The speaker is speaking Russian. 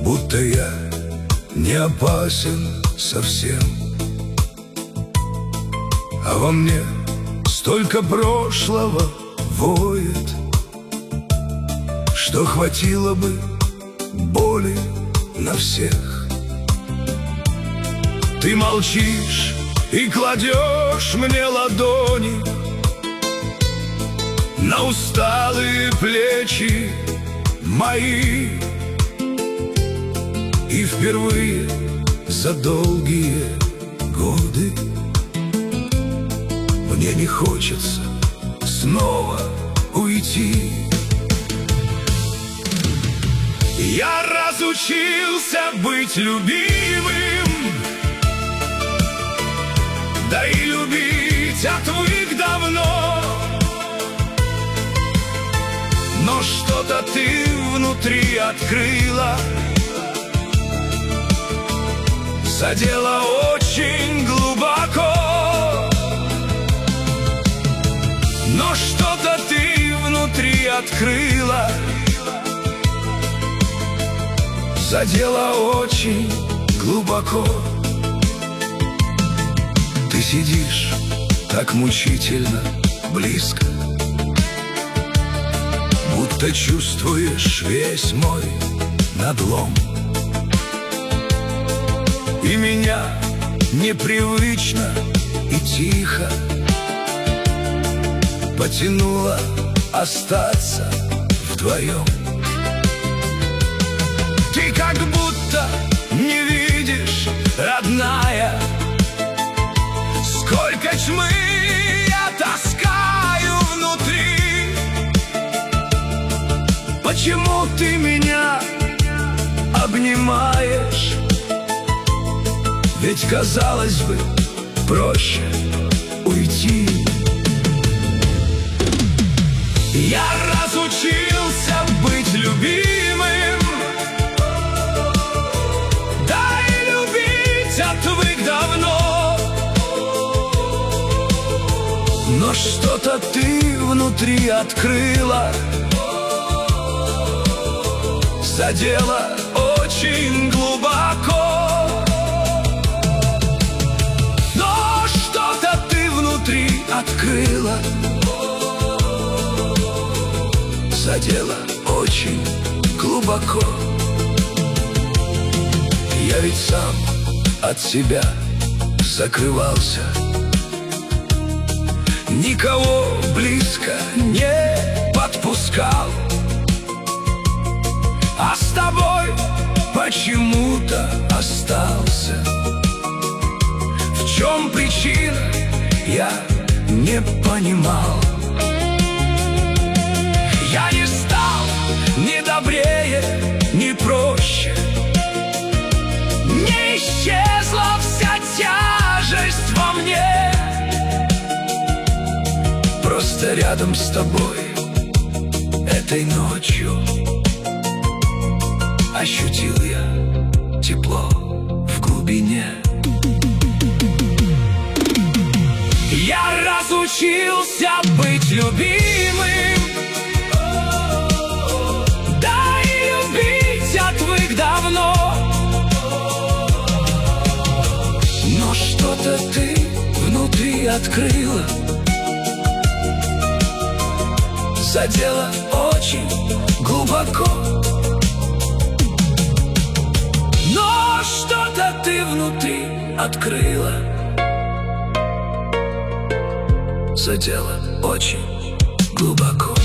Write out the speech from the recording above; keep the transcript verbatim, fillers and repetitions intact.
будто я не опасен совсем. А во мне столько прошлого воет, что хватило бы боли на всех. Ты молчишь и кладешь мне ладони на усталые плечи мои. И впервые за долгие годы мне не хочется снова уйти. Я разучился быть любимым, да и любить отвык давно. Но что-то ты внутри открыла, задела очень глубоко. Но что-то ты внутри открыла, задела очень глубоко. Ты сидишь так мучительно близко, будто чувствуешь весь мой надлом. И меня непривычно и тихо потянуло остаться вдвоем. Ты как будто не видишь, родная, сколько тьмы я таскаю внутри. Почему ты меня обнимаешь? Ведь, казалось бы, проще уйти. Я разучился быть любимым, да и любить отвык давно. Но что-то ты внутри открыла, задела очень глубоко. Но что-то ты внутри открыла, задела очень глубоко. Я ведь сам от себя закрывался, никого близко не подпускал. А с тобой почему-то остался. В чем причина, я не понимал. Я не стал ни добрее, ни проще. Не исчезла вся тяжесть во мне. Просто рядом с тобой этой ночью ощутил я тепло в глубине. Я разучился быть любимым, да и любить отвык давно. Но что-то ты внутри открыла, задела очень глубоко. Но что-то ты внутри открыла, задела очень глубоко.